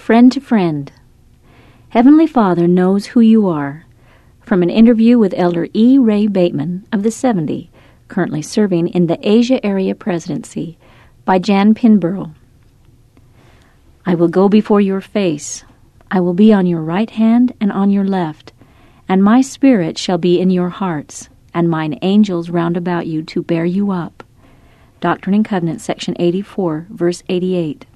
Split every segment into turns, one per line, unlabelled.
Friend to Friend. Heavenly Father knows who you are. From an interview with Elder E. Ray Bateman of the 70, currently serving in the Asia Area Presidency, by Jan Pinborough. I will go before your face. I will be on your right hand and on your left, and my spirit shall be in your hearts, and mine angels round about you to bear you up. Doctrine and Covenants, section 84, verse 88.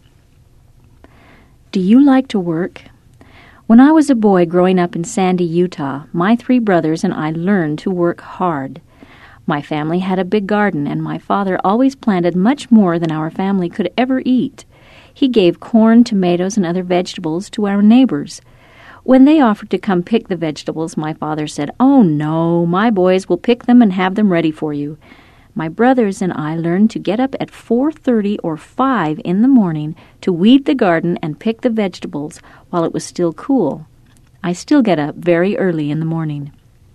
Do you like to work? When I was a boy growing up in Sandy, Utah, my 3 brothers and I learned to work hard. My family had a big garden, and my father always planted much more than our family could ever eat. He gave corn, tomatoes, and other vegetables to our neighbors. When they offered to come pick the vegetables, my father said, "Oh, no, my boys will pick them and have them ready for you." My brothers and I learned to get up at 4:30 or 5 in the morning to weed the garden and pick the vegetables while it was still cool. I still get up very early in the morning.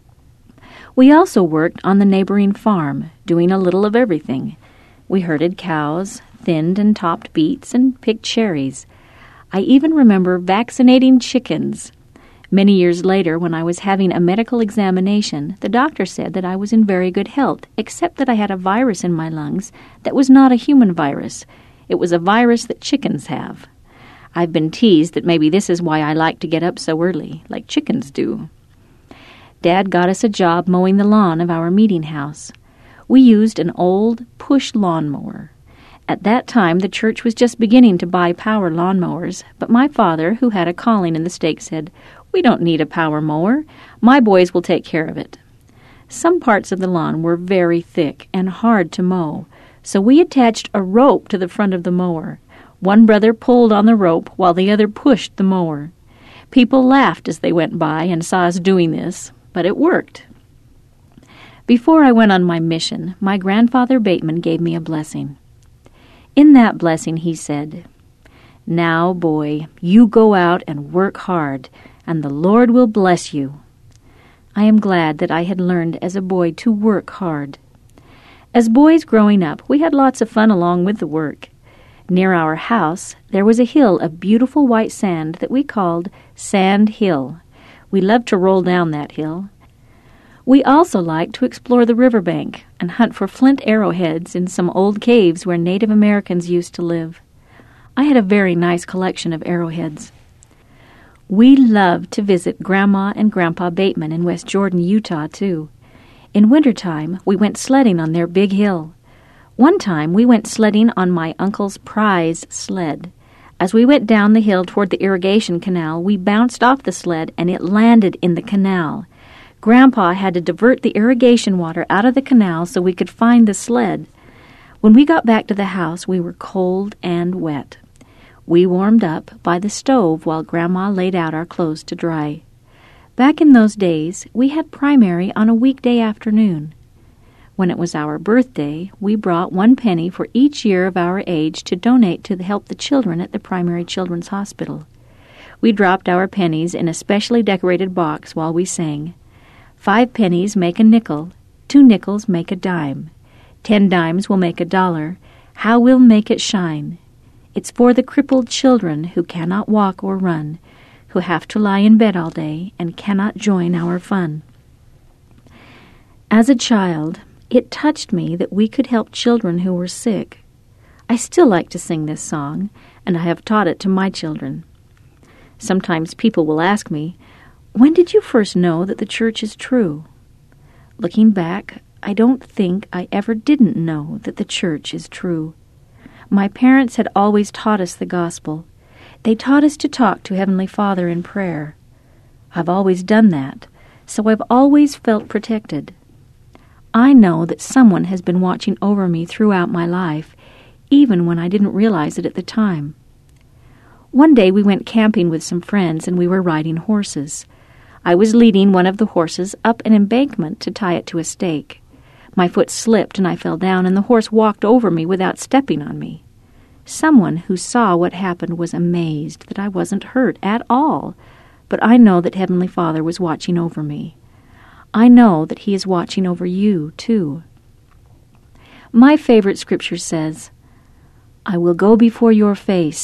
We also worked on the neighboring farm, doing a little of everything. We herded cows, thinned and topped beets, and picked cherries. I even remember vaccinating chickens. Many years later, when I was having a medical examination, the doctor said that I was in very good health, except that I had a virus in my lungs that was not a human virus. It was a virus that chickens have. I've been teased that maybe this is why I like to get up so early, like chickens do. Dad got us a job mowing the lawn of our meeting house. We used an old push lawnmower. At that time, the church was just beginning to buy power lawnmowers, but my father, who had a calling in the stake, said, "We don't need a power mower. My boys will take care of it." Some parts of the lawn were very thick and hard to mow, so we attached a rope to the front of the mower. One brother pulled on the rope while the other pushed the mower. People laughed as they went by and saw us doing this, but it worked. Before I went on my mission, my grandfather Bateman gave me a blessing. In that blessing he said, "Now, boy, you go out and work hard, and the Lord will bless you." I am glad that I had learned as a boy to work hard. As boys growing up, we had lots of fun along with the work. Near our house, there was a hill of beautiful white sand that we called Sand Hill. We loved to roll down that hill. We also liked to explore the riverbank and hunt for flint arrowheads in some old caves where Native Americans used to live. I had a very nice collection of arrowheads. We loved to visit Grandma and Grandpa Bateman in West Jordan, Utah, too. In wintertime, we went sledding on their big hill. One time, we went sledding on my uncle's prize sled. As we went down the hill toward the irrigation canal, we bounced off the sled and it landed in the canal. Grandpa had to divert the irrigation water out of the canal so we could find the sled. When we got back to the house, we were cold and wet. We warmed up by the stove while Grandma laid out our clothes to dry. Back in those days, we had primary on a weekday afternoon. When it was our birthday, we brought 1 penny for each year of our age to donate to help the children at the Primary Children's Hospital. We dropped our pennies in a specially decorated box while we sang. 5 pennies make a nickel, 2 nickels make a dime. 10 dimes will make $1. How we'll make it shine. It's for the crippled children who cannot walk or run, who have to lie in bed all day and cannot join our fun. As a child, it touched me that we could help children who were sick. I still like to sing this song, and I have taught it to my children. Sometimes people will ask me, "When did you first know that the church is true?" Looking back, I don't think I ever didn't know that the church is true. My parents had always taught us the gospel. They taught us to talk to Heavenly Father in prayer. I've always done that, so I've always felt protected. I know that someone has been watching over me throughout my life, even when I didn't realize it at the time. One day we went camping with some friends and we were riding horses. I was leading one of the horses up an embankment to tie it to a stake. My foot slipped and I fell down, and the horse walked over me without stepping on me. Someone who saw what happened was amazed that I wasn't hurt at all, but I know that Heavenly Father was watching over me. I know that He is watching over you, too. My favorite scripture says, "I will go before your face.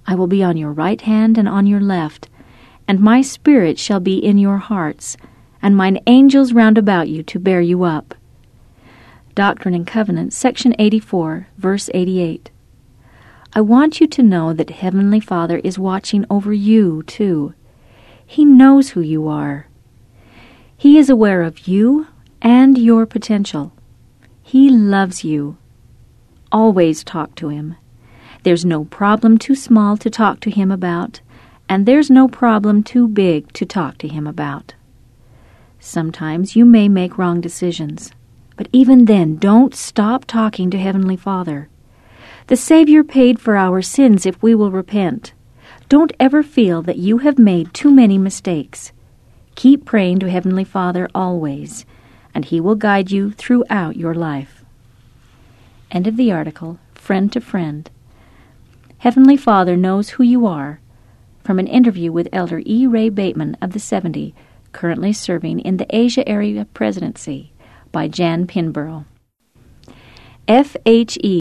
I will be on your right hand and on your left, and my Spirit shall be in your hearts, and mine angels round about you to bear you up. Doctrine and Covenants, section 84, verse 88. I want you to know that Heavenly Father is watching over you, too. He knows who you are. He is aware of you and your potential. He loves you. Always talk to Him. There's no problem too small to talk to Him about, and there's no problem too big to talk to Him about. Sometimes you may make wrong decisions, but even then, don't stop talking to Heavenly Father. The Savior paid for our sins if we will repent. Don't ever feel that you have made too many mistakes. Keep praying to Heavenly Father always, and He will guide you throughout your life. End of the article, Friend to Friend. Heavenly Father knows who you are, from an interview with Elder E. Ray Bateman of the 70, currently serving in the Asia Area Presidency, by Jan Pinborough. FHE